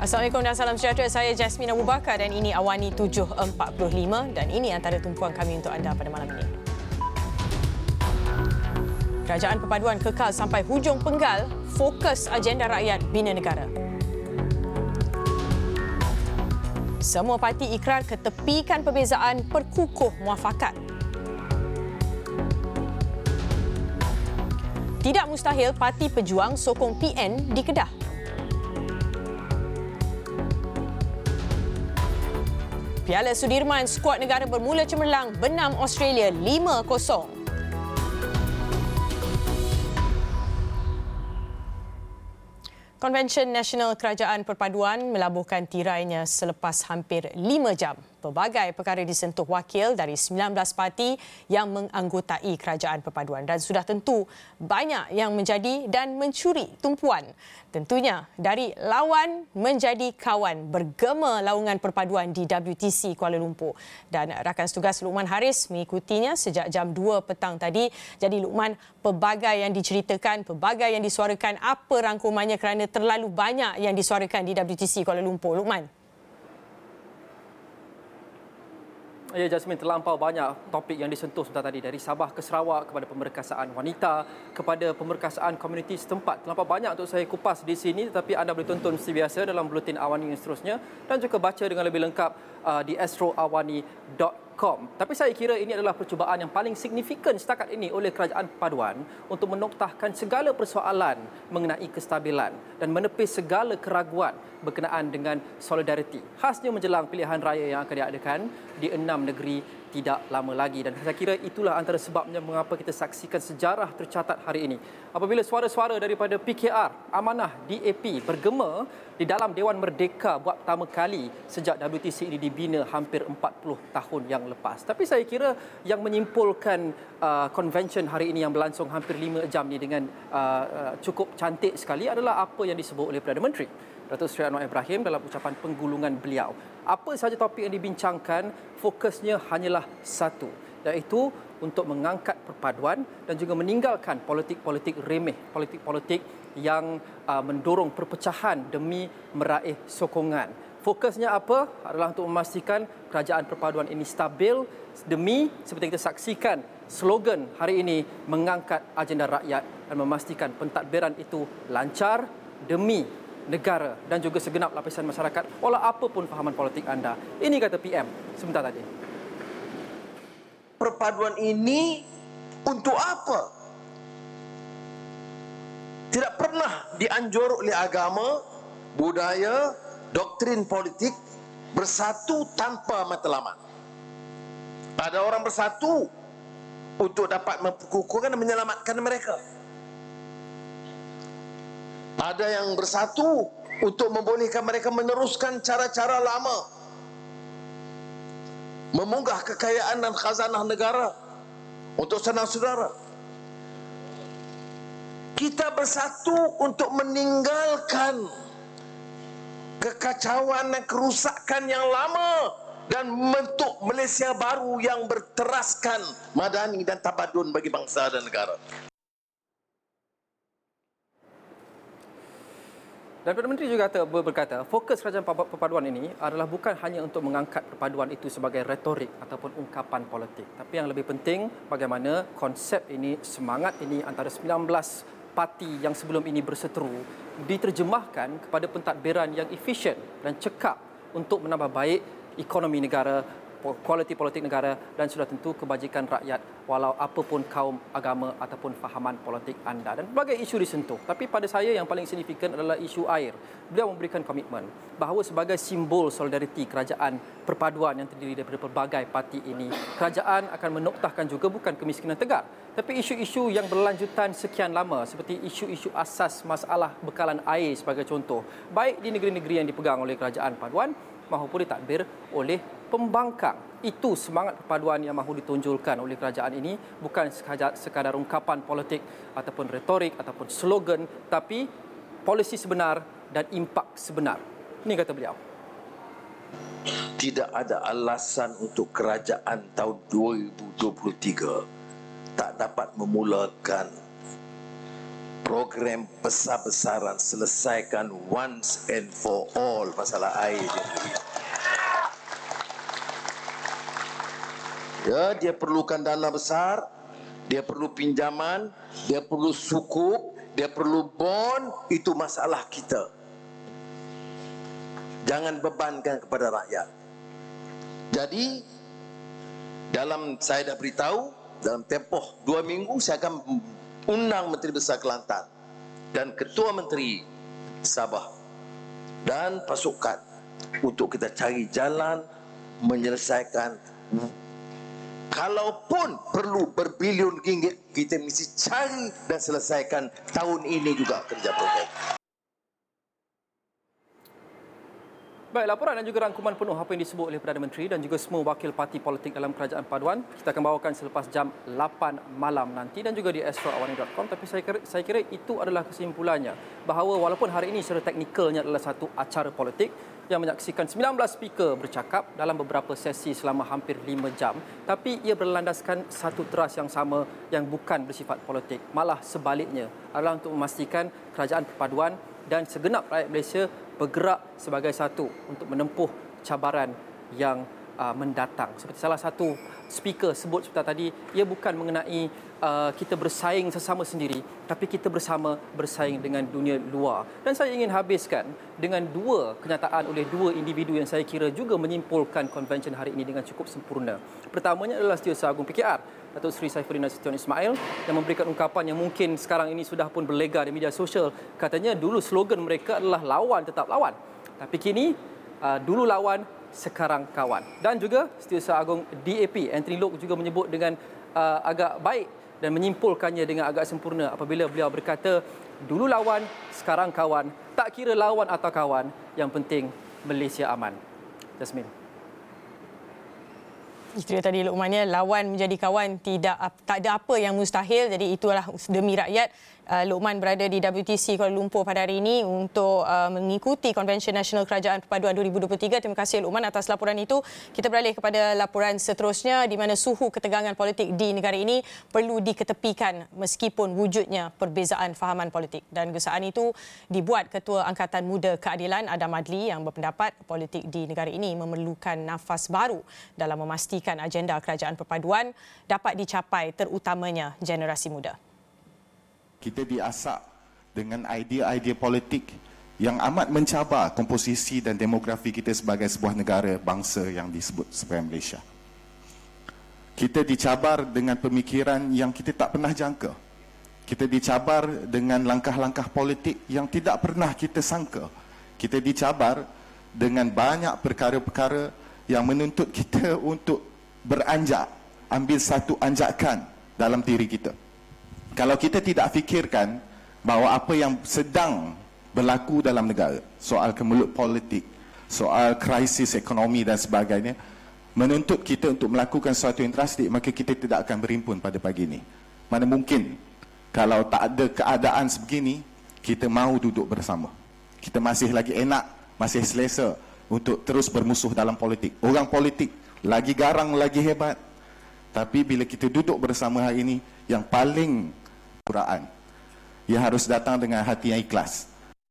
Assalamualaikum dan salam sejahtera. Saya Jasmine Abu Bakar dan ini Awani 7.45 dan ini antara tumpuan kami untuk anda pada malam ini. Kerajaan Perpaduan kekal sampai hujung penggal, fokus agenda rakyat bina negara. Semua parti ikrar ketepikan perbezaan, perkukuh muafakat. Tidak mustahil Parti Pejuang sokong PN di Kedah. Piala Sudirman, skuad negara bermula cemerlang benam Australia 5-0. Konvensyen Nasional Kerajaan Perpaduan melabuhkan tirainya selepas hampir 5 jam. Pelbagai perkara disentuh wakil dari 19 parti yang menganggotai Kerajaan Perpaduan dan sudah tentu banyak yang menjadi dan mencuri tumpuan. Tentunya dari lawan menjadi kawan, bergema laungan perpaduan di WTC Kuala Lumpur. Dan rakan setugas Luqman Haris mengikutinya sejak jam 2 petang tadi. Jadi Luqman, pelbagai yang diceritakan, pelbagai yang disuarakan, apa rangkumannya kerana terlalu banyak yang disuarakan di WTC Kuala Lumpur. Luqman. Ya, Jasmine, terlampau banyak topik yang disentuh sebentar tadi. Dari Sabah ke Sarawak, kepada pemerkasaan wanita, kepada pemerkasaan komuniti setempat. Terlampau banyak untuk saya kupas di sini, tetapi anda boleh tonton seperti biasa dalam buletin Awani yang seterusnya dan juga baca dengan lebih lengkap di astroawani.com. Tapi saya kira ini adalah percubaan yang paling signifikan setakat ini oleh Kerajaan Perpaduan untuk menoktahkan segala persoalan mengenai kestabilan dan menepis segala keraguan berkenaan dengan solidariti. Khasnya menjelang pilihan raya yang akan diadakan di 6 negeri tidak lama lagi. Dan saya kira itulah antara sebabnya mengapa kita saksikan sejarah tercatat hari ini. Apabila suara-suara daripada PKR, Amanah, DAP bergema di dalam Dewan Merdeka buat pertama kali sejak WTC ini dibina hampir 40 tahun yang lepas. Tapi saya kira yang menyimpulkan konvensyen hari ini yang berlangsung hampir 5 jam ni dengan cukup cantik sekali adalah apa yang disebut oleh Perdana Menteri Datuk Seri Anwar Ibrahim dalam ucapan penggulungan beliau. Apa sahaja topik yang dibincangkan, fokusnya hanyalah satu, iaitu untuk mengangkat perpaduan dan juga meninggalkan politik-politik remeh, politik-politik yang mendorong perpecahan demi meraih sokongan. Fokusnya apa? Adalah untuk memastikan kerajaan perpaduan ini stabil demi, seperti kita saksikan, slogan hari ini, mengangkat agenda rakyat dan memastikan pentadbiran itu lancar demi negara dan juga segenap lapisan masyarakat, walau apapun fahaman politik anda. Ini kata PM sebentar tadi. Perpaduan ini untuk apa? Tidak pernah dianjur oleh agama, budaya, doktrin politik bersatu tanpa matlamat. Ada orang bersatu untuk dapat memperkukuhkan dan menyelamatkan mereka. Ada yang bersatu untuk membolehkan mereka meneruskan cara-cara lama, memunggah kekayaan dan khazanah negara untuk saudara-saudara. Kita bersatu untuk meninggalkan kekacauan dan kerusakan yang lama dan membentuk Malaysia baru yang berteraskan madani dan tamadun bagi bangsa dan negara. Dan Perdana Menteri juga berkata, fokus Kerajaan Perpaduan ini adalah bukan hanya untuk mengangkat perpaduan itu sebagai retorik ataupun ungkapan politik. Tapi yang lebih penting, bagaimana konsep ini, semangat ini antara 19 parti yang sebelum ini berseteru diterjemahkan kepada pentadbiran yang efisien dan cekap untuk menambah baik ekonomi negara, kualiti politik negara dan sudah tentu kebajikan rakyat walau apapun kaum, agama ataupun fahaman politik anda. Dan berbagai isu disentuh. Tapi pada saya yang paling signifikan adalah isu air. Beliau memberikan komitmen bahawa sebagai simbol solidariti kerajaan perpaduan yang terdiri daripada pelbagai parti ini, kerajaan akan menoktahkan juga bukan kemiskinan tegar, tapi isu-isu yang berlanjutan sekian lama seperti isu-isu asas masalah bekalan air sebagai contoh, baik di negeri-negeri yang dipegang oleh kerajaan perpaduan maupun ditadbir oleh pembangkang. Itu semangat perpaduan yang mahu ditonjolkan oleh kerajaan ini, bukan sekadar ungkapan politik ataupun retorik ataupun slogan, tapi polisi sebenar dan impak sebenar. Ini kata beliau. Tidak ada alasan untuk kerajaan tahun 2023 tak dapat memulakan program besar-besaran, selesaikan once and for all masalah air. Ya, dia perlukan dana besar, dia perlu pinjaman, dia perlu sukuk, dia perlu bond, itu masalah kita. Jangan bebankan kepada rakyat. Jadi, saya dah beritahu, dalam tempoh 2 minggu saya akan undang Menteri Besar Kelantan dan Ketua Menteri Sabah dan pasukan untuk kita cari jalan menyelesaikan. Kalaupun perlu berbilion ringgit, kita mesti cari dan selesaikan tahun ini juga kerja program. Baik, laporan dan juga rangkuman penuh apa yang disebut oleh Perdana Menteri dan juga semua wakil parti politik dalam Kerajaan Paduan kita akan bawakan selepas jam 8 malam nanti dan juga di astroawani.com. Tapi saya kira itu adalah kesimpulannya bahawa walaupun hari ini secara teknikalnya adalah satu acara politik yang menyaksikan 19 speaker bercakap dalam beberapa sesi selama hampir 5 jam, tapi ia berlandaskan satu teras yang sama yang bukan bersifat politik. Malah sebaliknya adalah untuk memastikan Kerajaan Perpaduan dan segenap rakyat Malaysia bergerak sebagai satu untuk menempuh cabaran yang mendatang. Seperti salah satu speaker sebut seperti tadi, ia bukan mengenai kita bersaing sesama sendiri, tapi kita bersama bersaing dengan dunia luar. Dan saya ingin habiskan dengan 2 kenyataan oleh 2 individu yang saya kira juga menyimpulkan konvensyen hari ini dengan cukup sempurna. Pertamanya adalah Setiausaha Agung PKR, Datuk Seri Saifuddin Nasution Ismail, yang memberikan ungkapan yang mungkin sekarang ini sudah pun berlegar di media sosial. Katanya dulu slogan mereka adalah lawan tetap lawan. Tapi kini dulu lawan, sekarang kawan. Dan juga Setiausaha Agung DAP Anthony Loke juga menyebut dengan agak baik dan menyimpulkannya dengan agak sempurna apabila beliau berkata dulu lawan, sekarang kawan. Tak kira lawan atau kawan, yang penting Malaysia aman. Jasmine. Itu dia tadi Luqmannya, lawan menjadi kawan, tak ada apa yang mustahil. Jadi itulah demi rakyat. Luqman berada di WTC Kuala Lumpur pada hari ini untuk mengikuti Konvensyen Nasional Kerajaan Perpaduan 2023. Terima kasih Luqman atas laporan itu. Kita beralih kepada laporan seterusnya di mana suhu ketegangan politik di negara ini perlu diketepikan meskipun wujudnya perbezaan fahaman politik. Dan gesaan itu dibuat Ketua Angkatan Muda Keadilan Adam Adli yang berpendapat politik di negara ini memerlukan nafas baru dalam memastikan agenda kerajaan perpaduan dapat dicapai terutamanya generasi muda. Kita diasak dengan idea-idea politik yang amat mencabar komposisi dan demografi kita sebagai sebuah negara bangsa yang disebut sebagai Malaysia. Kita dicabar dengan pemikiran yang kita tak pernah jangka. Kita dicabar dengan langkah-langkah politik yang tidak pernah kita sangka. Kita dicabar dengan banyak perkara-perkara yang menuntut kita untuk beranjak, ambil satu anjakan dalam diri kita. Kalau kita tidak fikirkan bahawa apa yang sedang berlaku dalam negara, soal kemelut politik, soal krisis ekonomi dan sebagainya, menuntut kita untuk melakukan sesuatu yang drastik, maka kita tidak akan berimpun pada pagi ini. Mana mungkin kalau tak ada keadaan sebegini, kita mahu duduk bersama. Kita masih lagi enak, masih selesa untuk terus bermusuh dalam politik. Orang politik lagi garang, lagi hebat. Tapi bila kita duduk bersama hari ini, yang paling Quran, ia harus datang dengan hati yang ikhlas.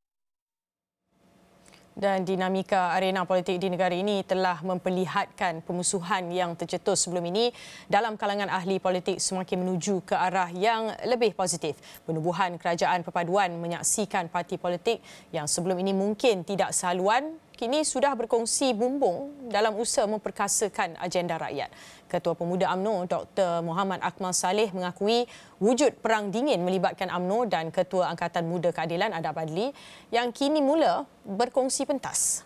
Dan dinamika arena politik di negara ini telah memperlihatkan pemusuhan yang tercetus sebelum ini dalam kalangan ahli politik semakin menuju ke arah yang lebih positif. Penubuhan kerajaan perpaduan menyaksikan parti politik yang sebelum ini mungkin tidak sehaluan kini sudah berkongsi bumbung dalam usaha memperkasakan agenda rakyat. Ketua Pemuda UMNO Dr. Muhammad Akmal Saleh mengakui wujud perang dingin melibatkan UMNO dan Ketua Angkatan Muda Keadilan Adam Adli yang kini mula berkongsi pentas.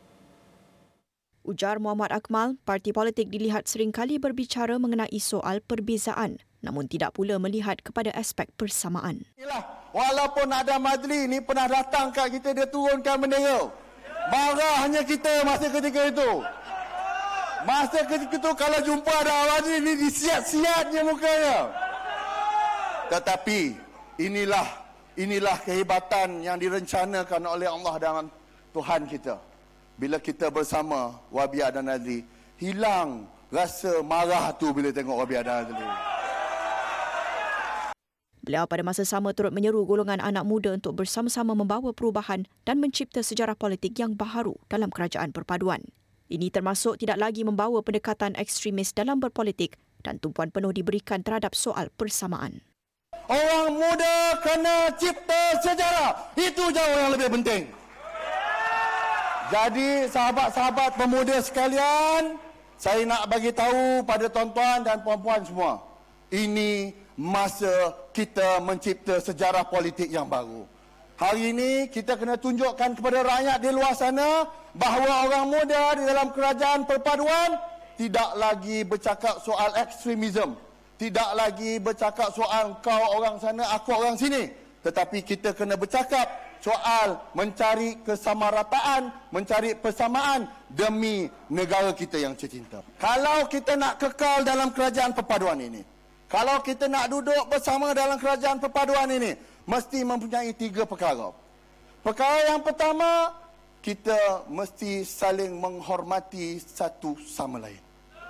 Ujar Muhammad Akmal, parti politik dilihat seringkali berbicara mengenai soal perbezaan namun tidak pula melihat kepada aspek persamaan. Walaupun Adam Adli ni pernah datang kat kita, dia turunkan bendera. Marah hanya kita masa ketika itu. Masa ketika itu kalau jumpa Adam Adli ni disiat-siatnya mukanya. Tetapi inilah kehebatan yang direncanakan oleh Allah dan Tuhan kita. Bila kita bersama Wabia dan Adli, hilang rasa marah tu bila tengok Wabia dan Adli. Beliau pada masa sama turut menyeru golongan anak muda untuk bersama-sama membawa perubahan dan mencipta sejarah politik yang baharu dalam kerajaan perpaduan. Ini termasuk tidak lagi membawa pendekatan ekstremis dalam berpolitik dan tumpuan penuh diberikan terhadap soal persamaan. Orang muda kena cipta sejarah. Itu jauh yang lebih penting. Jadi sahabat-sahabat pemuda sekalian, saya nak bagi tahu pada tuan-tuan dan puan-puan semua. Ini masa kita mencipta sejarah politik yang baru. Hari ini kita kena tunjukkan kepada rakyat di luar sana bahawa orang muda di dalam kerajaan perpaduan tidak lagi bercakap soal ekstremisme. Tidak lagi bercakap soal kau orang sana, aku orang sini. Tetapi kita kena bercakap soal mencari kesamarataan, mencari persamaan demi negara kita yang tercinta. Kalau kita nak kekal dalam kerajaan perpaduan ini, kalau kita nak duduk bersama dalam kerajaan perpaduan ini, mesti mempunyai 3 perkara. Perkara yang pertama, kita mesti saling menghormati satu sama lain.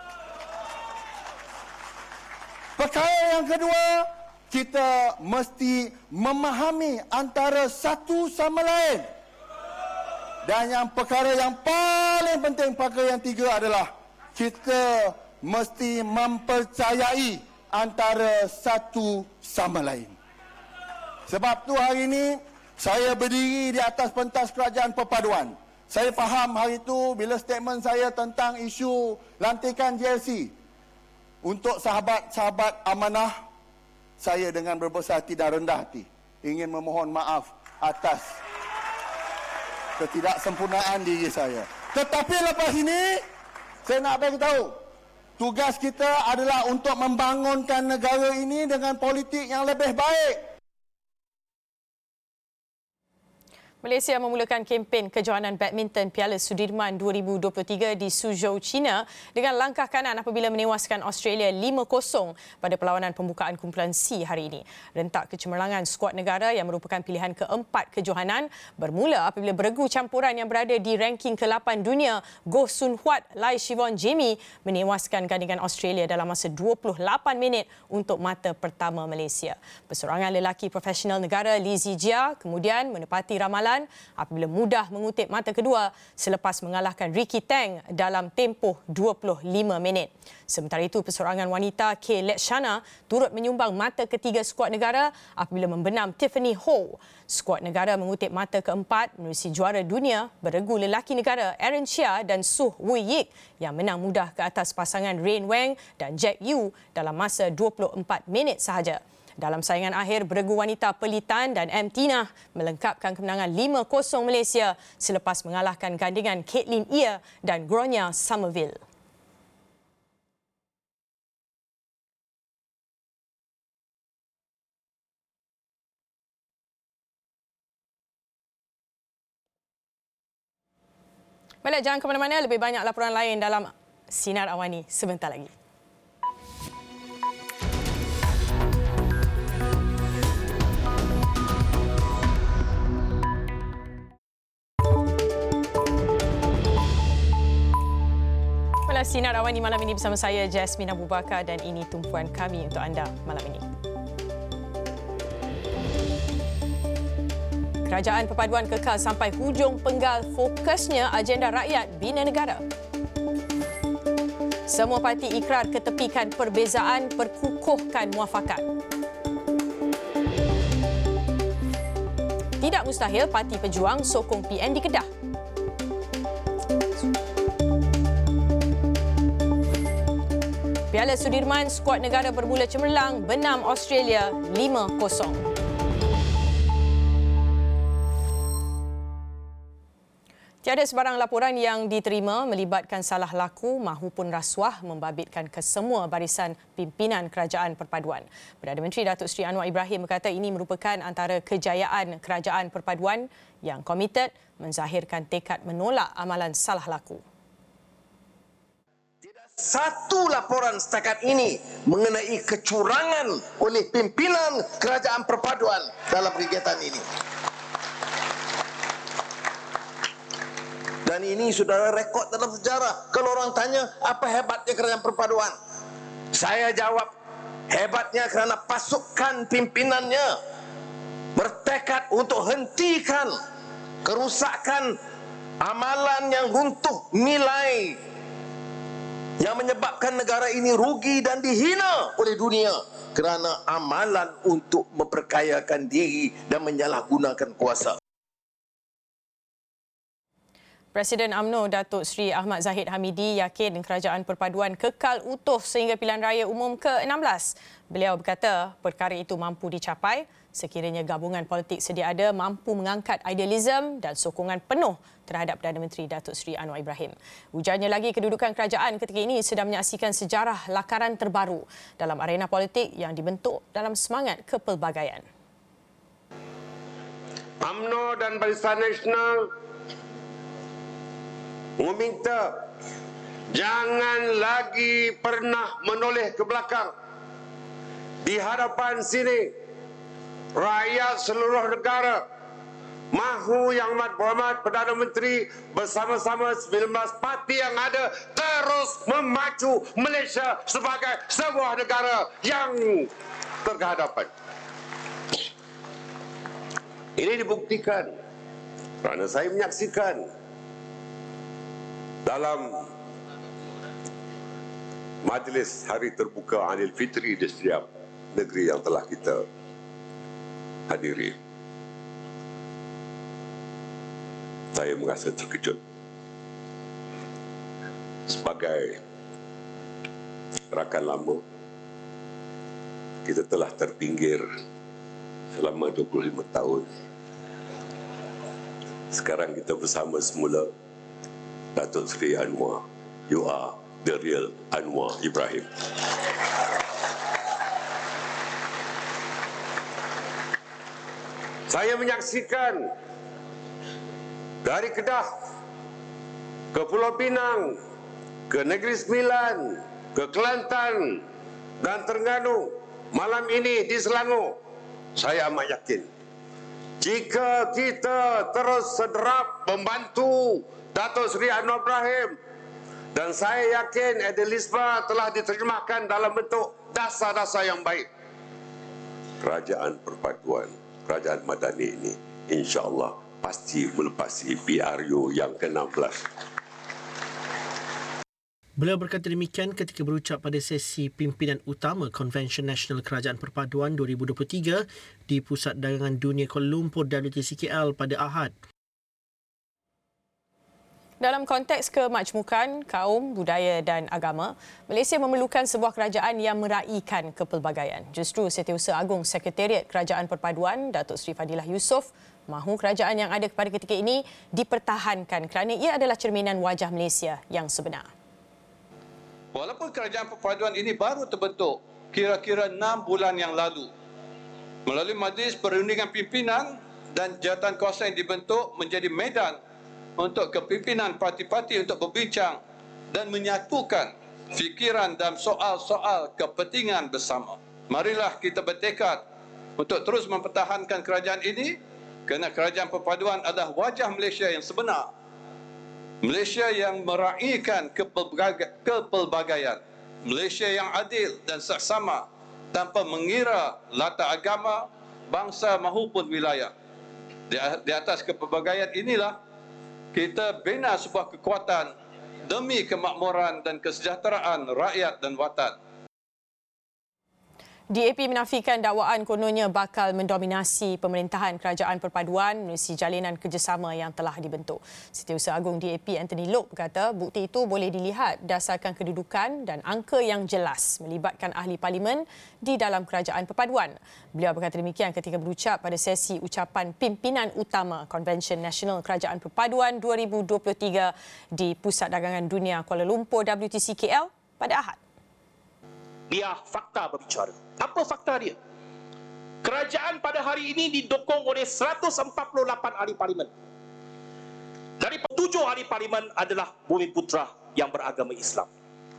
Perkara yang kedua, kita mesti memahami antara satu sama lain. Dan yang perkara yang paling penting, perkara yang 3 adalah kita mesti mempercayai antara satu sama lain. Sebab tu hari ini saya berdiri di atas pentas kerajaan perpaduan. Saya faham hari itu bila statement saya tentang isu lantikan JLC. Untuk sahabat-sahabat amanah, saya dengan berbesar hati dan rendah hati ingin memohon maaf atas ketidaksempurnaan diri saya. Tetapi lepas ini, saya nak bagi tahu, tugas kita adalah untuk membangunkan negara ini dengan politik yang lebih baik. Malaysia memulakan kempen kejohanan badminton Piala Sudirman 2023 di Suzhou, China dengan langkah kanan apabila menewaskan Australia 5-0 pada perlawanan pembukaan kumpulan C hari ini. Rentak kecemerlangan skuad negara yang merupakan pilihan keempat kejohanan bermula apabila beregu campuran yang berada di ranking ke-8 dunia Goh Sun Huat, Lai Siwon Jamie menewaskan gandingan Australia dalam masa 28 minit untuk mata pertama Malaysia. Perseorangan lelaki profesional negara Lee Zijia kemudian menepati ramalan apabila mudah mengutip mata kedua selepas mengalahkan Ricky Tang dalam tempoh 25 minit. Sementara itu, perseorangan wanita Kay Letshana turut menyumbang mata ketiga skuad negara apabila membenam Tiffany Ho. Skuad negara mengutip mata keempat menerusi juara dunia beregu lelaki negara Aaron Chia dan Suh Wui Yik yang menang mudah ke atas pasangan Rain Wang dan Jack Yu dalam masa 24 minit sahaja. Dalam saingan akhir, beregu wanita Pelitan dan M. Tina melengkapkan kemenangan 5-0 Malaysia selepas mengalahkan gandingan Caitlin Ia dan Gronya Somerville. Baiklah, jangan ke mana-mana, lebih banyak laporan lain dalam Sinar Awani sebentar lagi. Sinar Awani malam ini bersama saya Jasmine Abu Bakar dan ini tumpuan kami untuk anda malam ini. Kerajaan Perpaduan kekal sampai hujung penggal fokusnya agenda rakyat bina negara. Semua parti ikrar ketepikan perbezaan, perkukuhkan muafakat. Tidak mustahil Parti Pejuang sokong PN di Kedah. Piala Sudirman, skuad negara bermula cemerlang benam Australia 5-0. Tiada sebarang laporan yang diterima melibatkan salah laku mahupun rasuah membabitkan kesemua barisan pimpinan Kerajaan Perpaduan. Perdana Menteri Datuk Seri Anwar Ibrahim berkata ini merupakan antara kejayaan Kerajaan Perpaduan yang komited menzahirkan tekad menolak amalan salah laku. Satu laporan setakat ini mengenai kecurangan oleh pimpinan Kerajaan Perpaduan dalam kegiatan ini. Dan ini sudah rekod dalam sejarah. Kalau orang tanya apa hebatnya Kerajaan Perpaduan, saya jawab Hebatnya kerana pasukan pimpinannya bertekad untuk hentikan kerusakan amalan yang runtuh nilai yang menyebabkan negara ini rugi dan dihina oleh dunia kerana amalan untuk memperkayakan diri dan menyalahgunakan kuasa. Presiden UMNO Datuk Seri Ahmad Zahid Hamidi yakin Kerajaan Perpaduan kekal utuh sehingga pilihan raya umum ke-16. Beliau berkata perkara itu mampu dicapai sekiranya gabungan politik sedia ada mampu mengangkat idealisme dan sokongan penuh terhadap Perdana Menteri Datuk Seri Anwar Ibrahim. Ujarnya lagi kedudukan kerajaan ketika ini sedang menyaksikan sejarah lakaran terbaru dalam arena politik yang dibentuk dalam semangat kepelbagaian. UMNO dan Barisan Nasional meminta jangan lagi pernah menoleh ke belakang. Di hadapan sini, rakyat seluruh negara mahu Yang Amat Berhormat Perdana Menteri bersama-sama 19 parti yang ada terus memacu Malaysia sebagai sebuah negara yang terhadapan. Ini dibuktikan kerana saya menyaksikan dalam majlis Hari Terbuka Aidilfitri di setiap negeri yang telah kita hadiri. Saya merasa terkejut sebagai rakan lama. Kita telah terpinggir selama 25 tahun. Sekarang kita bersama semula. Datuk Seri Anwar, you are the real Anwar Ibrahim. Saya menyaksikan dari Kedah ke Pulau Pinang, ke Negeri Sembilan, ke Kelantan dan Terengganu, malam ini di Selangor. Saya amat yakin jika kita terus sederap membantu Datuk Seri Anwar Ibrahim, dan saya yakin idealisme telah diterjemahkan dalam bentuk dasar-dasar yang baik, Kerajaan Perpaduan, Kerajaan Madani ini insya-Allah pasti melepasi PRU yang ke-16. Beliau berkata demikian ketika berucap pada sesi pimpinan utama Convention Nasional Kerajaan Perpaduan 2023 di Pusat Dagangan Dunia Kuala Lumpur WTCKL pada Ahad. Dalam konteks kemajmukan kaum, budaya dan agama, Malaysia memerlukan sebuah kerajaan yang meraihkan kepelbagaian. Justru Setiausaha Agung Sekretariat Kerajaan Perpaduan, Datuk Seri Fadilah Yusof, mahu kerajaan yang ada pada ketika ini dipertahankan kerana ia adalah cerminan wajah Malaysia yang sebenar. Walaupun Kerajaan Perpaduan ini baru terbentuk kira-kira 6 bulan yang lalu, melalui majlis perundingan pimpinan dan jawatankuasa yang dibentuk menjadi medan untuk kepimpinan parti-parti untuk berbincang dan menyatukan fikiran dalam soal-soal kepentingan bersama. Marilah kita bertekad untuk terus mempertahankan kerajaan ini kerana Kerajaan Perpaduan adalah wajah Malaysia yang sebenar. Malaysia yang meraihkan kepelbagaian. Malaysia yang adil dan saksama tanpa mengira latar agama, bangsa maupun wilayah. Di atas kepelbagaian inilah kita bina sebuah kekuatan demi kemakmuran dan kesejahteraan rakyat dan watan. DAP menafikan dakwaan kononnya bakal mendominasi pemerintahan Kerajaan Perpaduan menerusi jalinan kerjasama yang telah dibentuk. Setiausaha Agung DAP Anthony Loke berkata bukti itu boleh dilihat berdasarkan kedudukan dan angka yang jelas melibatkan ahli parlimen di dalam Kerajaan Perpaduan. Beliau berkata demikian ketika berucap pada sesi ucapan pimpinan utama Convention Nasional Kerajaan Perpaduan 2023 di Pusat Dagangan Dunia Kuala Lumpur WTCKL pada Ahad. Biar fakta berbicara. Apa fakta dia? Kerajaan pada hari ini didukung oleh 148 ahli parlimen. Dari 7 ahli parlimen adalah Bumi Putra yang beragama Islam.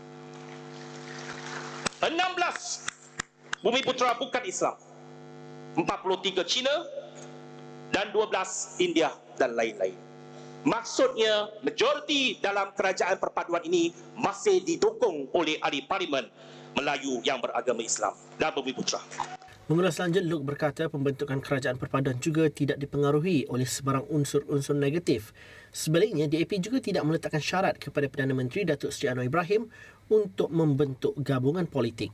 16 Bumi Putra bukan Islam. 43 Cina dan 12 India dan lain-lain. Maksudnya majoriti dalam Kerajaan Perpaduan ini masih didukung oleh ahli parlimen Melayu yang beragama Islam dan Bumi Putra. Mengulas lanjut, Luke berkata pembentukan kerajaan perpaduan juga tidak dipengaruhi oleh sebarang unsur-unsur negatif. Sebaliknya, DAP juga tidak meletakkan syarat kepada Perdana Menteri Datuk Seri Anwar Ibrahim untuk membentuk gabungan politik.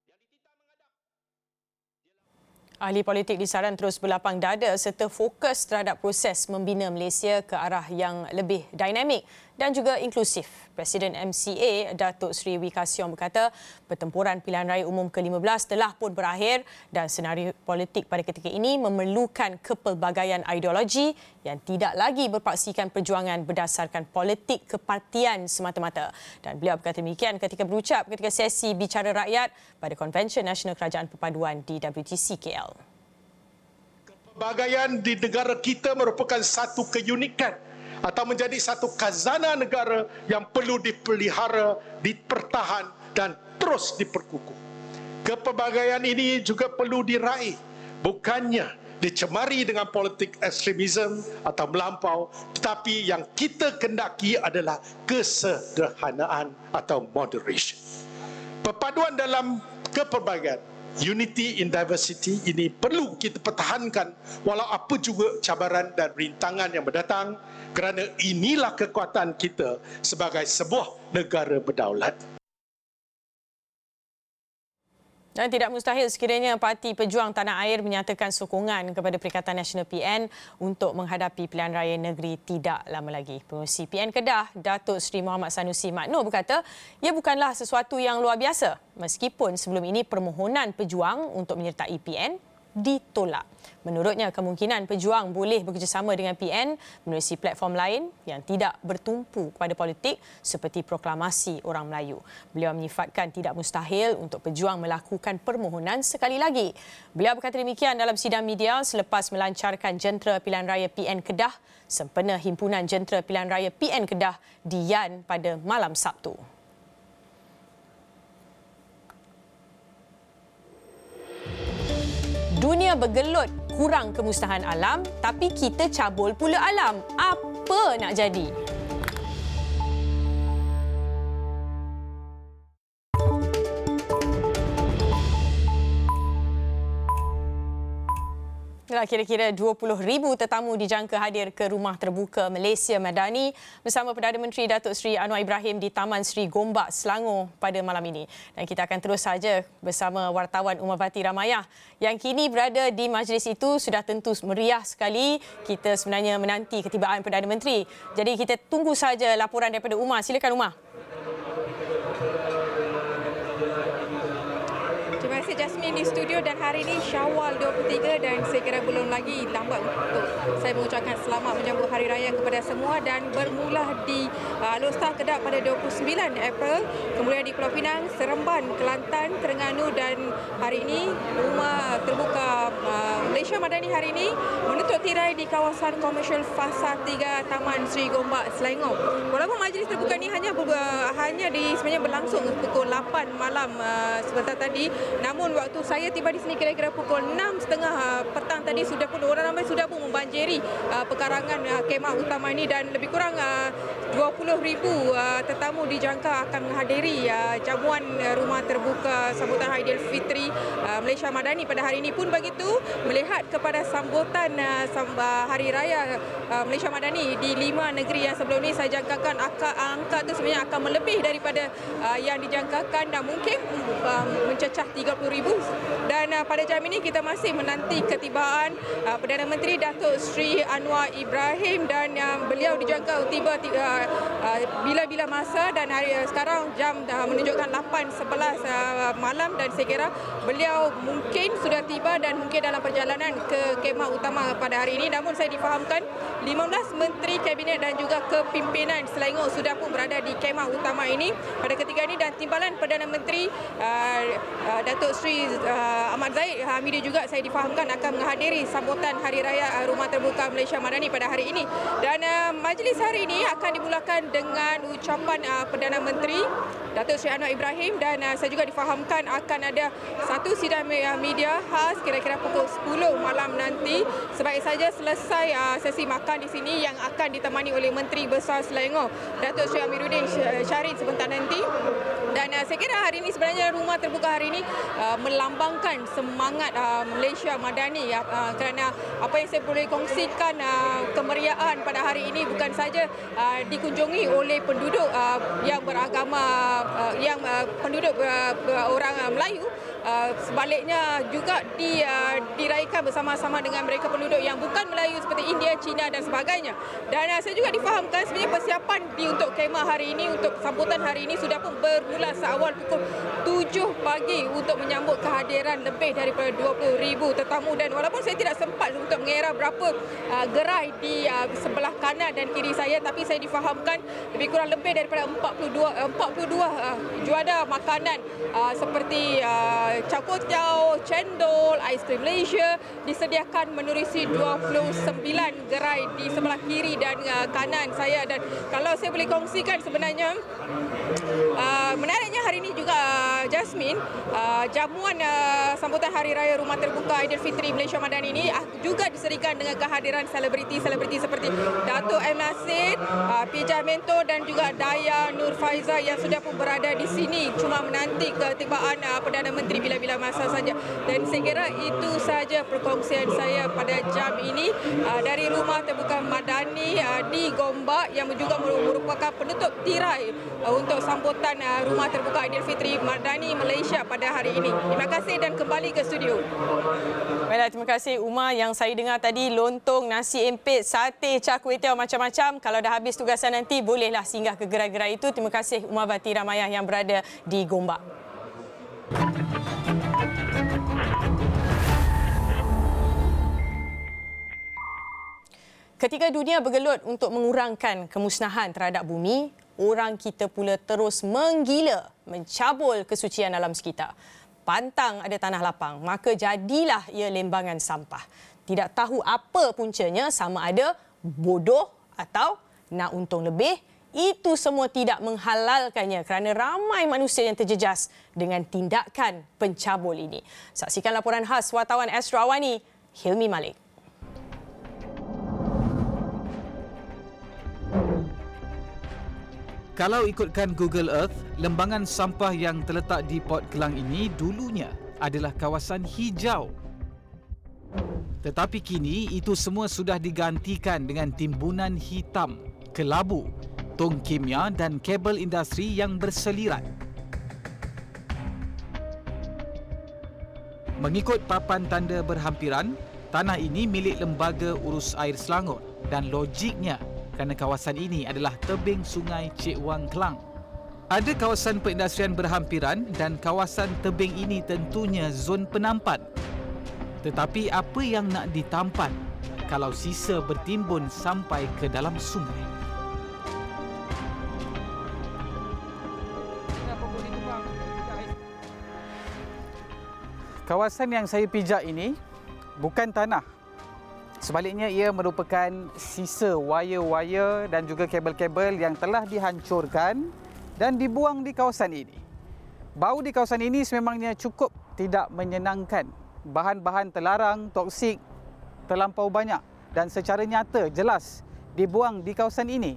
Ahli politik disaran terus berlapang dada serta fokus terhadap proses membina Malaysia ke arah yang lebih dinamik dan juga inklusif. Presiden MCA Datuk Seri Wee Ka Siong berkata pertempuran pilihan raya umum ke-15 telah pun berakhir dan senario politik pada ketika ini memerlukan kepelbagaian ideologi yang tidak lagi berpaksikan perjuangan berdasarkan politik kepartian semata-mata. Dan beliau berkata demikian ketika berucap ketika sesi bicara rakyat pada Konvensyen Nasional Kerajaan Perpaduan di WTC KL. Kepelbagaian di negara kita merupakan satu keunikan atau menjadi satu khazanah negara yang perlu dipelihara, dipertahan dan terus diperkukuh. Kepelbagaian ini juga perlu diraih, bukannya dicemari dengan politik ekstremisme atau melampau, tetapi yang kita kendaki adalah kesederhanaan atau moderation. Perpaduan dalam kepelbagaian, unity in diversity ini perlu kita pertahankan walau apa juga cabaran dan rintangan yang berdatang, kerana inilah kekuatan kita sebagai sebuah negara berdaulat. Dan tidak mustahil sekiranya Parti Pejuang Tanah Air menyatakan sokongan kepada Perikatan Nasional PN untuk menghadapi pilihan raya negeri tidak lama lagi. Pengerusi PN Kedah, Datuk Seri Muhammad Sanusi Makno berkata ia bukanlah sesuatu yang luar biasa meskipun sebelum ini permohonan pejuang untuk menyertai PN ditolak. Menurutnya, kemungkinan pejuang boleh bekerjasama dengan PN menerusi platform lain yang tidak bertumpu kepada politik seperti proklamasi orang Melayu. Beliau menyifatkan tidak mustahil untuk pejuang melakukan permohonan sekali lagi. Beliau berkata demikian dalam sidang media selepas melancarkan jentera pilihan raya PN Kedah sempena Himpunan Jentera Pilihan Raya PN Kedah di Yan pada malam Sabtu. Dunia bergelut kurang kemusnahan alam, tapi kita cabul pula alam. Apa nak jadi? Kira-kira 20,000 tetamu dijangka hadir ke Rumah Terbuka Malaysia Madani bersama Perdana Menteri Datuk Seri Anwar Ibrahim di Taman Sri Gombak, Selangor pada malam ini. Dan kita akan terus saja bersama wartawan Umavati Ramayah yang kini berada di majlis itu. Sudah tentu meriah sekali. Kita sebenarnya menanti ketibaan Perdana Menteri. Jadi kita tunggu saja laporan daripada Umar. Silakan Umar. Terima kasih Jasmine di studio, dan hari ini Syawal 23 dan saya kira belum lagi lambat untuk saya mengucapkan selamat menyambut Hari Raya kepada semua, dan bermula di Alor Star Kedah pada 29 April, kemudian di Pulau Pinang, Seremban, Kelantan, Terengganu, dan hari ini Rumah Terbuka Malaysia Madani hari ini menutup tirai di kawasan komersial Fasa 3 Taman Sri Gombak, Selangor. Walaupun majlis terbuka ini sebenarnya berlangsung pukul 8 malam sebentar tadi, namun waktu saya tiba di sini kira-kira pukul 6.30 petang tadi orang ramai sudah pun membanjiri pekarangan kemah utama ini, dan lebih kurang 20,000 tetamu dijangka akan menghadiri jamuan Rumah Terbuka sambutan Aidilfitri Malaysia Madani pada hari ini. Pun begitu, melihat kepada sambutan Hari Raya Malaysia Madani di 5 negeri yang sebelum ini, saya jangkakan angka itu sebenarnya akan melebih daripada yang dijangkakan dan mungkin mencecah 30,000. Dan pada jam ini kita masih menanti ketibaan Perdana Menteri Datuk Seri Anwar Ibrahim, dan beliau dijangka tiba bila-bila masa, dan sekarang jam menunjukkan 8.11 malam, dan saya kira beliau mungkin sudah tiba dan mungkin dalam perjalanan ke kemah utama pada hari ini. Namun saya difahamkan 15 Menteri Kabinet dan juga kepimpinan Selangor sudah pun berada di kemah utama ini pada ketika ini, dan timbalan Perdana Menteri Datuk Seri Ahmad Zahid Hamidi juga saya difahamkan akan menghadiri sambutan Hari Raya Rumah Terbuka Malaysia Madani pada hari ini. Dan majlis hari ini akan dimulakan dengan ucapan Perdana Menteri Datuk Seri Anwar Ibrahim, dan saya juga difahamkan akan ada satu sidang media khas kira-kira pukul 10 malam nanti. Sebaik saja selesai sesi makan di sini yang akan ditemani oleh Menteri Besar Selangor, Datuk Seri Amiruddin Syarif sebentar nanti. Dan saya kira hari ini sebenarnya rumah terbuka hari ini melambangkan semangat Malaysia Madani, kerana apa yang saya boleh kongsikan, kemeriahan pada hari ini bukan saja dikunjungi oleh penduduk yang beragama, yang penduduk orang Melayu, sebaliknya juga diraihkan bersama-sama dengan mereka penduduk yang bukan Melayu seperti India, China dan sebagainya. Dan saya juga difahamkan sebenarnya persiapan untuk kemah hari ini, untuk sambutan hari ini sudah pun bermula seawal pukul 7 pagi untuk menyambut kehadiran lebih daripada 20,000 tetamu. Dan walaupun saya tidak sempat untuk mengira berapa gerai di sebelah kanan dan kiri saya, tapi saya difahamkan lebih kurang lebih daripada 42 juada makanan seperti char kway teow, cendol, aiskrim Malaysia disediakan menerusi 29 gerai di sebelah kiri dan kanan saya. Dan kalau saya boleh kongsikan sebenarnya menariknya hari ini juga Jasmine, jamuan sambutan Hari Raya Rumah Terbuka Aidilfitri Malaysia Madani ini juga diserikan dengan kehadiran selebriti-selebriti seperti Dato' M. Nasir, Pijah Mento dan juga Daya Nur Faiza yang sudah pun berada di sini cuma menanti ketibaan Perdana Menteri bila-bila masa saja. Dan saya kira itu sahaja perkongsian saya pada jam ini dari Rumah Terbuka Madani di Gombak yang juga merupakan penutup tirai untuk sambutan Rumah Terbuka Aidilfitri Madani Malaysia pada hari ini. Terima kasih dan kembali ke studio. Baiklah, terima kasih Uma. Yang saya dengar tadi lontong, nasi empit, sate, char kway teow, macam-macam. Kalau dah habis tugasan nanti bolehlah singgah ke gerai-gerai itu. Terima kasih Uma Vati Ramayah yang berada di Gombak. Ketika dunia bergelut untuk mengurangkan kemusnahan terhadap bumi, orang kita pula terus menggila mencabul kesucian alam sekitar. Pantang ada tanah lapang, maka jadilah ia lembangan sampah. Tidak tahu apa puncanya, sama ada bodoh atau nak untung lebih, itu semua tidak menghalalkannya kerana ramai manusia yang terjejas dengan tindakan pencabul ini. Saksikan laporan khas wartawan Astro Awani, Hilmi Malik. Kalau ikutkan Google Earth, lembangan sampah yang terletak di Port Klang ini dulunya adalah kawasan hijau. Tetapi kini itu semua sudah digantikan dengan timbunan hitam, kelabu, tong kimia dan kabel industri yang berselirat. Mengikut papan tanda berhampiran, tanah ini milik Lembaga Urus Air Selangor dan logiknya kerana kawasan ini adalah tebing sungai Cik Wang Klang. Ada kawasan perindustrian berhampiran dan kawasan tebing ini tentunya zon penampan. Tetapi apa yang nak ditampan kalau sisa bertimbun sampai ke dalam sungai? Kawasan yang saya pijak ini bukan tanah. Sebaliknya ia merupakan sisa wire-wire dan juga kabel-kabel yang telah dihancurkan dan dibuang di kawasan ini. Bau di kawasan ini sememangnya cukup tidak menyenangkan. Bahan-bahan terlarang, toksik terlampau banyak dan secara nyata jelas dibuang di kawasan ini.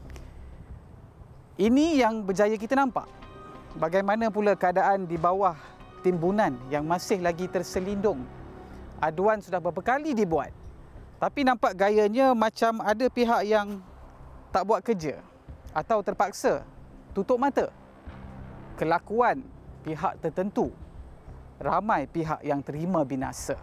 Ini yang berjaya kita nampak. Bagaimana pula keadaan di bawah timbunan yang masih lagi terselindung. Aduan sudah beberapa kali dibuat. Tapi nampak gayanya macam ada pihak yang tak buat kerja atau terpaksa tutup mata. Kelakuan pihak tertentu, ramai pihak yang terima binasa.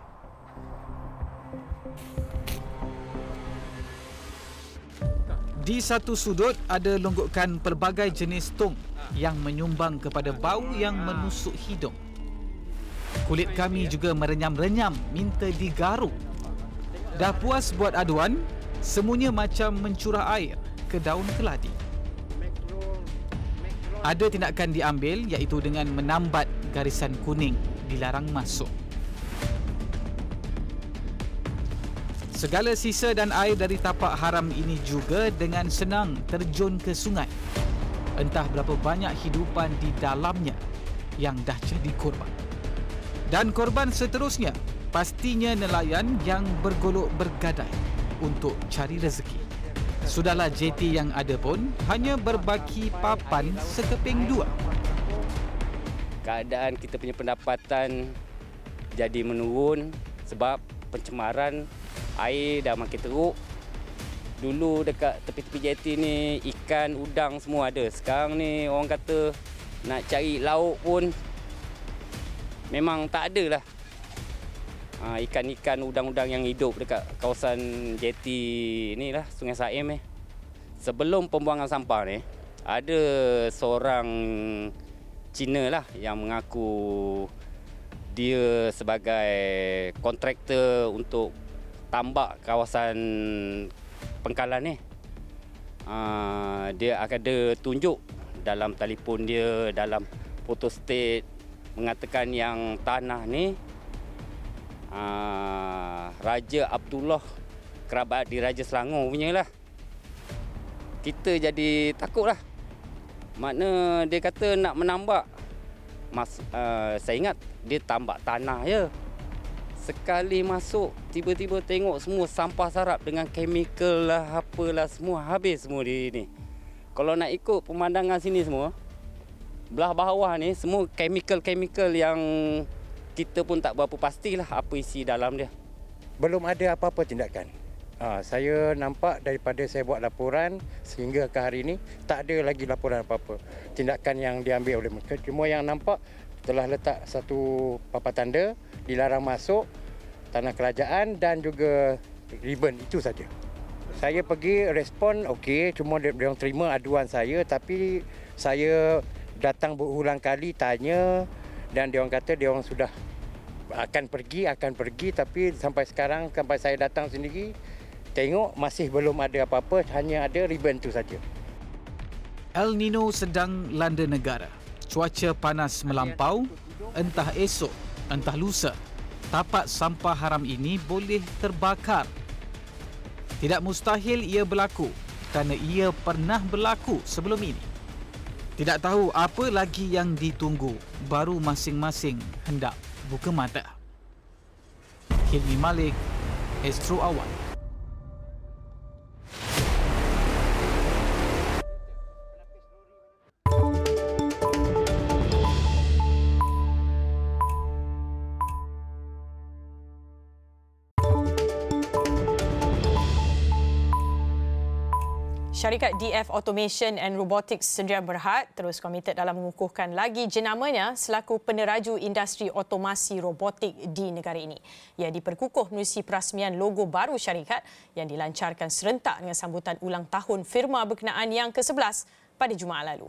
Di satu sudut ada longgokan pelbagai jenis tong yang menyumbang kepada bau yang menusuk hidung. Kulit kami juga merenyam-renyam minta digaruk. Dah puas buat aduan, semuanya macam mencurah air ke daun keladi. Ada tindakan diambil iaitu dengan menambat garisan kuning dilarang masuk. Segala sisa dan air dari tapak haram ini juga dengan senang terjun ke sungai. Entah berapa banyak hidupan di dalamnya yang dah jadi korban. Dan korban seterusnya pastinya nelayan yang bergolok bergadai untuk cari rezeki. Sudahlah JT yang ada pun hanya berbaki papan sekeping dua. Keadaan kita punya pendapatan jadi menurun sebab pencemaran air dah makin teruk. Dulu dekat tepi-tepi JT ni ikan, udang semua ada. Sekarang ni orang kata nak cari lauk pun memang tak ada lah. Ikan-ikan, udang-udang yang hidup dekat kawasan JT ni lah, Sungai Saim ni. Sebelum pembuangan sampah ni, ada seorang Cina lah yang mengaku dia sebagai kontraktor untuk tambak kawasan Pengkalan ni. Dia ada tunjuk dalam telefon dia, dalam photostat mengatakan yang tanah ni Raja Abdullah, kerabat di Raja Selangor punya lah. Kita jadi takut lah. Makna dia kata nak menambak. Saya ingat dia tambak tanah je. Sekali masuk, tiba-tiba tengok semua sampah sarap dengan chemical lah, apalah semua. Habis semua di ni. Kalau nak ikut pemandangan sini semua, belah bawah ni semua chemical-chemical yang kita pun tak berapa pastilah apa isi dalam dia. Belum ada apa-apa tindakan. Saya nampak daripada saya buat laporan sehingga ke hari ini, tak ada lagi laporan apa-apa. Tindakan yang diambil oleh mereka. Cuma yang nampak telah letak satu papan tanda, dilarang masuk tanah kerajaan dan juga ribbon, itu saja. Saya pergi respon okey, cuma dia orang terima aduan saya, tapi saya datang berulang kali tanya dan dia orang kata dia orang sudah akan pergi tapi sampai sekarang, sampai saya datang sendiri tengok masih belum ada apa-apa, hanya ada ribbon itu saja. El Nino sedang landa negara. Cuaca panas melampau, entah esok, entah lusa, tapak sampah haram ini boleh terbakar. Tidak mustahil ia berlaku kerana ia pernah berlaku sebelum ini. Tidak tahu apa lagi yang ditunggu, baru masing-masing hendak buka mata. Hilmi Malik, Astro Awal. Syarikat DF Automation and Robotics Sdn Bhd terus komited dalam mengukuhkan lagi jenamanya selaku peneraju industri otomasi robotik di negara ini. Ia diperkukuh menerusi perasmian logo baru syarikat yang dilancarkan serentak dengan sambutan ulang tahun firma berkenaan yang ke-11 pada Jumaat lalu.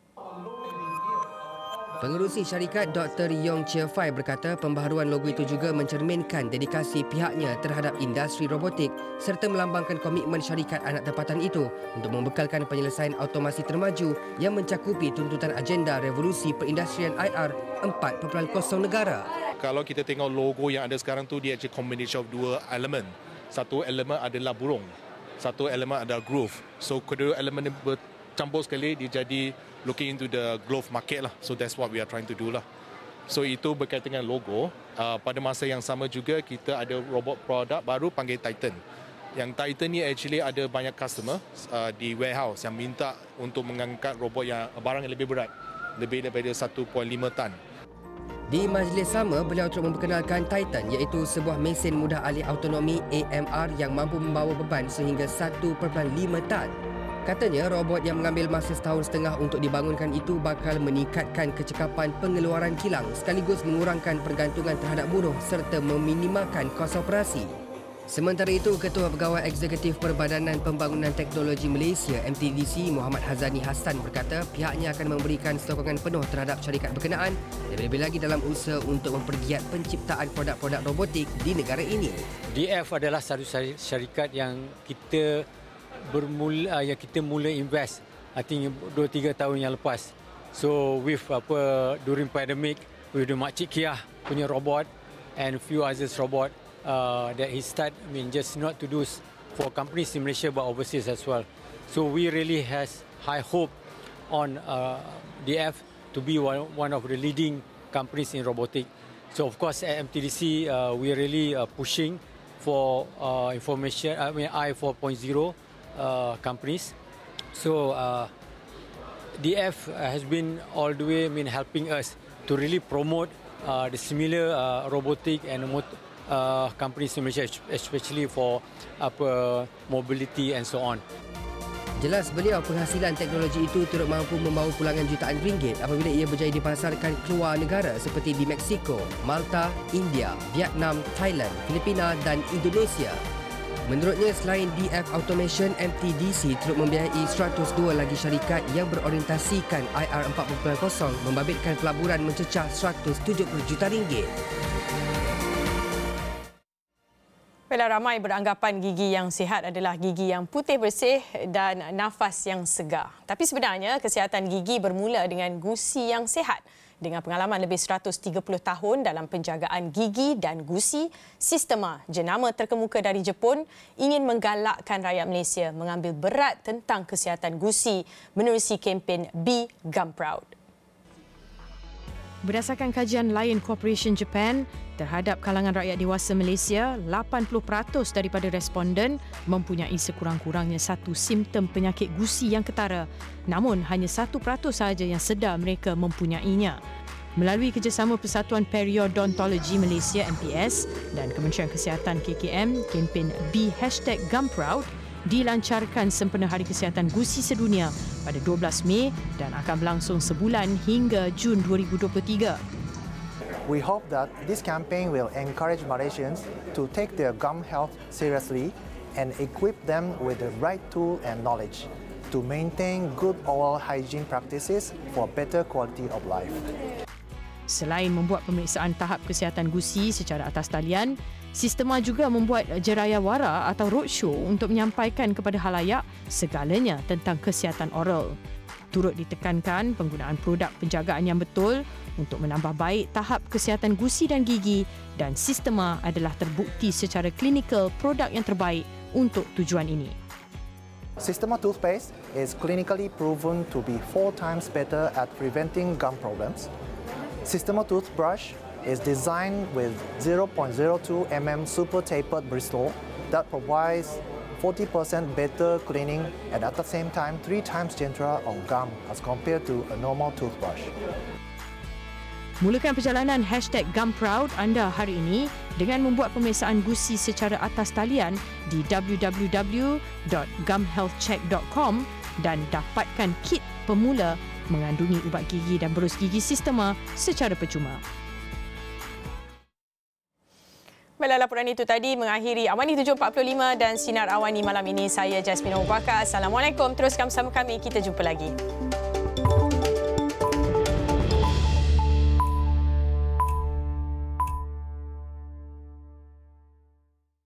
Pengerusi syarikat Dr. Yong Chia Fai berkata pembaharuan logo itu juga mencerminkan dedikasi pihaknya terhadap industri robotik serta melambangkan komitmen syarikat anak tempatan itu untuk membekalkan penyelesaian automasi termaju yang mencakupi tuntutan agenda revolusi perindustrian IR 4.0 negara. Kalau kita tengok logo yang ada sekarang tu, dia actually combination of dua elemen. Satu elemen adalah burung, satu elemen adalah groove. So kedua elemen bercampur sekali, dia jadi looking into the glove market lah. So that's what we are trying to do lah. So itu berkaitan dengan logo. Pada masa yang sama juga kita ada robot produk baru panggil Titan. Yang Titan ni actually ada banyak customer di warehouse yang minta untuk mengangkat robot yang barang yang lebih berat, lebih daripada 1.5 tan. Di majlis sama, beliau turut memperkenalkan Titan iaitu sebuah mesin mudah alih autonomi AMR yang mampu membawa beban sehingga 1.5 tan. Katanya robot yang mengambil masa setahun setengah untuk dibangunkan itu bakal meningkatkan kecekapan pengeluaran kilang sekaligus mengurangkan pergantungan terhadap buruh serta meminimalkan kos operasi. Sementara itu, Ketua Pegawai Eksekutif Perbadanan Pembangunan Teknologi Malaysia MTDC Muhammad Hazani Hassan berkata pihaknya akan memberikan sokongan penuh terhadap syarikat berkenaan lebih-lebih lagi dalam usaha untuk mempergiat penciptaan produk-produk robotik di negara ini. DF adalah satu syarikat yang kita mula invest I think 2-3 tahun yang lepas. So with during pandemic with the Makcik Kia punya robot and few others robot that he start just not to do for companies in Malaysia but overseas as well. So we really has high hope on DF to be one of the leading companies in robotic. So of course at MTDC we really pushing for information, I 4.0 companies. So DF has been all the way helping us to really promote the similar robotic and companies in Malaysia, especially for mobility and so on. Jelas beliau penghasilan teknologi itu turut mampu membawa pulangan jutaan ringgit apabila ia berjaya dipasarkan keluar negara seperti di Mexico, Malta, India, Vietnam, Thailand, Filipina dan Indonesia. Menurutnya, selain DF Automation, MTDC turut membiayai 102 lagi syarikat yang berorientasikan IR 4.0 membabitkan pelaburan mencecah 170 juta ringgit. Ramai beranggapan gigi yang sihat adalah gigi yang putih bersih dan nafas yang segar. Tapi sebenarnya kesihatan gigi bermula dengan gusi yang sihat. Dengan pengalaman lebih 130 tahun dalam penjagaan gigi dan gusi, Sistema, jenama terkemuka dari Jepun, ingin menggalakkan rakyat Malaysia mengambil berat tentang kesihatan gusi menerusi kempen Be Gum Proud. Berdasarkan kajian Lion Corporation Japan, terhadap kalangan rakyat dewasa Malaysia, 80% daripada responden mempunyai sekurang-kurangnya satu simptom penyakit gusi yang ketara. Namun, hanya 1% sahaja yang sedar mereka mempunyainya. Melalui kerjasama Persatuan Periodontologi Malaysia MPS dan Kementerian Kesihatan KKM, kempen #BeGumProud dilancarkan sempena Hari Kesihatan Gusi Sedunia pada 12 Mei dan akan berlangsung sebulan hingga Jun 2023. We hope that this campaign will encourage Malaysians to take their gum health seriously and equip them with the right tool and knowledge to maintain good oral hygiene practices for better quality of life. Selain membuat pemeriksaan tahap kesihatan gusi secara atas talian, Sistema juga membuat jerayawara atau roadshow untuk menyampaikan kepada khalayak segalanya tentang kesihatan oral. Turut ditekankan penggunaan produk penjagaan yang betul untuk menambah baik tahap kesihatan gusi dan gigi dan Sistema adalah terbukti secara klinikal produk yang terbaik untuk tujuan ini. Sistema toothpaste is clinically proven to be 4 times better at preventing gum problems. Sistema toothbrush is designed with 0.02 mm super tapered bristle that provides 40% better cleaning and at the same time 3 times gentler on gum as compared to a normal toothbrush. Mulakan perjalanan #GumProud anda hari ini dengan membuat pemeriksaan gusi secara atas talian di www.gumhealthcheck.com dan dapatkan kit pemula mengandungi ubat gigi dan berus gigi Sistema secara percuma. Baiklah, laporan itu tadi mengakhiri Awani 7.45 dan Sinar Awani malam ini. Saya Jasmine Abu Bakar. Assalamualaikum. Teruskan bersama kami. Kita jumpa lagi.